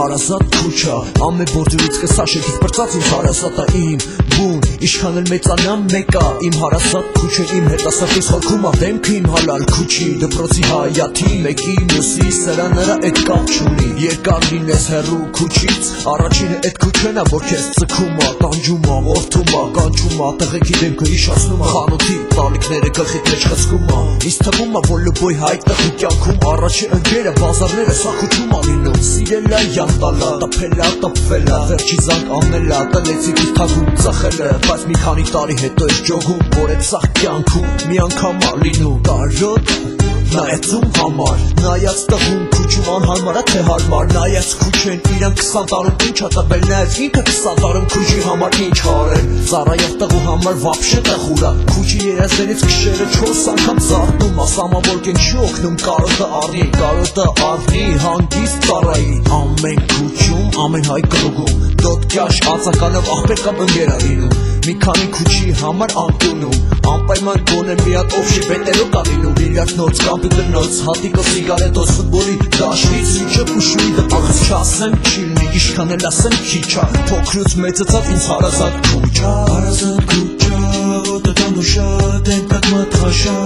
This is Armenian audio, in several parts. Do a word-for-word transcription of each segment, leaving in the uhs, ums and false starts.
հարազատ քուչա ամեն բորդուրից կսա շեքից բրծած իմ հարազատա իմ բուն իշխան էլ մեծանամ մեկա իմ հարազատ քուչը իմ հետասրտից հոգում ա դեմքը իմ հալալ քուչի դպրոցի հայաթի մեկի մյուսի սրա նրա էդ կապ չունի երկար լինես հեռու քուչից առաջինը էդ քուչենա որ քեզ ծքում ա տանջում ա որդում ա կանչում ա տղեկի դեմքը իշացնում ա խանութի տանիքները գլխիդ մեջ խցկում ա ինձ թվում ա որ լոբոյ հայ տղի կյանքում առաջի ընկերը բազարները սա քուչում ա լինում սիրելա յանտալա տփելա տփվելա վերջի զանգ անելա տնեցի թագում ծխելը բայց մի քանի տարի հետո ես ջոգում որ այդ սաղ կյանքում մի անգամ ա լինում կարոտ նայած ում համար նայած տղում քուչում անհարմար ա թե հարմար նայած քուչեն իրան քսան տարում ինչ ա տվել նայած ինքը քսան տարում քուչի համար ինչ արել ծառայող տղու համար վաբշե տխուրա քուչի երազներից քշերը չորս անգամ զարթնում ասամա որ կեն չի օգնում կարոտը առնի կարոտը առնի հանգիստ ծառայի ամեն քուչում ամեն հայ կրուգում դոտկյաշ ածականով աղբեր կամ ընկեր ա լինում մի քանի քուչի համար անկունում անպայման գոնե մի հատ օֆշի բետերով կա լինում իրար նոց կամպյուտեր նոց հատիկը սիգարետոց ֆուտբոլի դաշտից ինչը ուշուի դպախս չասեմ չիլնի իշխան էլ ասեմ քիչա փոքրուց մեծացած ինձ հարազատ քուչա հարազատ քուչա ոտը տանուշա դեմքատ մատխաշա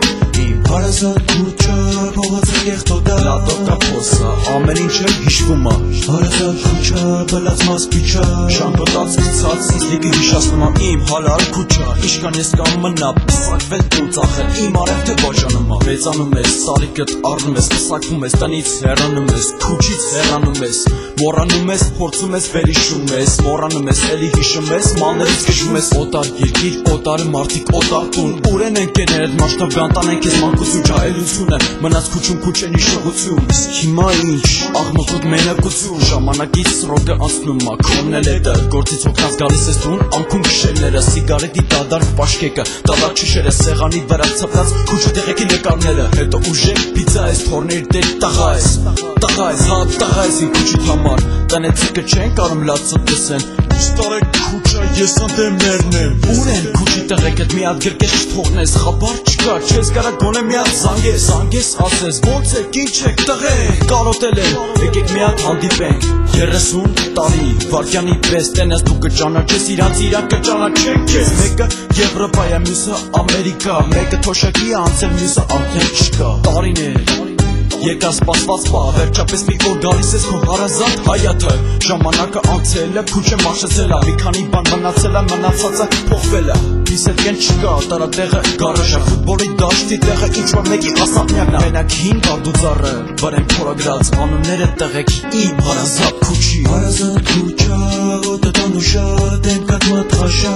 իմ հարազատ քուչա փողոցը կեղտոդա լատոկա փոսա ամեն ինչը հիշվում ա հարազատ քուչա բլած մասպիչա շամպոտած կցած սիզլիկը հիշացնում ա իմ հալալ քուչա իշքան ես կամ մնա պսակվել տու ծախել իմ արև թե բաժանում ա մեծանում ես սալիկըտ առնում ես պսակվում ես տնից հեռանում ես քուչից հեռանում ես մոռանում ես փորձում ես վերհիշում ես մոռանում ես էլի հիշում ես մաններից քշում ես օտար երկիր օտար մարդիկ օտար տուն ուր են ընկերներդ մասշտաբ տանեն քեզ մանկություն ջահելությունը մնաց քուչում քուչենի շողություն իսկ հիմա ինչ աղմկոտ մենակություն ժամանակից սրոկը անցնում ա քոննել հետը գործից հոգնած գալիս ես տուն անքում քշելները սիգարետի դադար պաշկեկը դադար չիշերը սեղանի վրա ցապած քուչի տեղեկի նկարները հետո ուժեղ պիցա ես թորներ դե տղա ես տղա ես հա տղա ես իմ քուչիդ համար տնեցիկը չեն կարում լացը տեսեն ստարեք քուչա ես անդեմներն եմ ուր են քուչի տեղեկդ մի հատ գրկես չթողնես խաբար չկա չես կարա գոնե մի հատ զանգես զանգես ասես ոնց եք ինչ եք տղեր կարոտել եմ եկեք մի հատ հանդիպենք երեսուն տարի վարկյանի պես տենես դու կճանաչես իրանց իրան կճանաչեն քեզ մեկը Եվրոպա է մյուսը Ամերիկա մեկը թոշակի անցել մյուսը արդեն չկա տարիներ Եկա սպասված պա, վերջապես մի օր գալիս ես քո հարազատ հայաթը Ժամանակը անցել է, քուչը մաշեցել ա Մի քանի բան մնացել է, մնացածը փոխվել ա Իս հետ կեն չկա, տարատեղը գարաժա Ֆուտբոլի դաշտի տեղը ինչ-որ մեկի ասապնյակն ա Մենակ հին կարդուծառը, վրեն փորագրած Անունները տեղեք իմ հարազատ քուչի Հարազատ քուչա, ոտը տանուշա, դեմքատ մատխաշա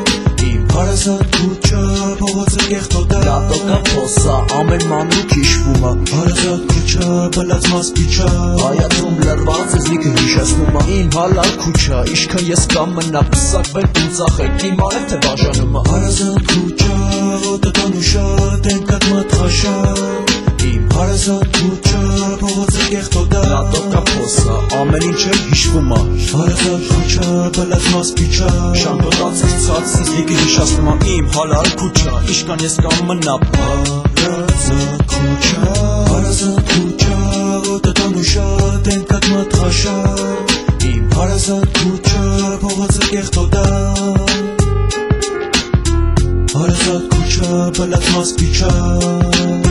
Իմ հարազատ քուչա, փողոցը կեղտոդա Լատոկա փոսա, ամեն մանուկ հիշվում ա Հարազատ քուչա, բլած մասպիչա Հայաթում լրված ես լիքը հիշացնում ա Իմ հալալ քուչա, իշքան ես կամ մնա պսակվել տուն ծախել Իմ արև թե բաժանում ա Հարազատ քուչա, ոտը տանուշա, դեմքատ մատխաշա Իմ հարազատ քուչա, փողոցը կեղտոդա Լատոկա փոսա, ամեն ինչը հիշվում ա Հարազատ քուչա, բլած մասպիչա Շամպոտած կցած սիզլիկը հիշացնում ա Իմ հալալ քուչա, իշքան ես կամ մնա Հարազատ քուչա, հարազատ քուչա Ոտը տանուշա, դեմքատ մատխաշա Իմ հարազատ քուչա, փողոցը կեղտոդա Հարազատ քուչա, բլած մասպիչա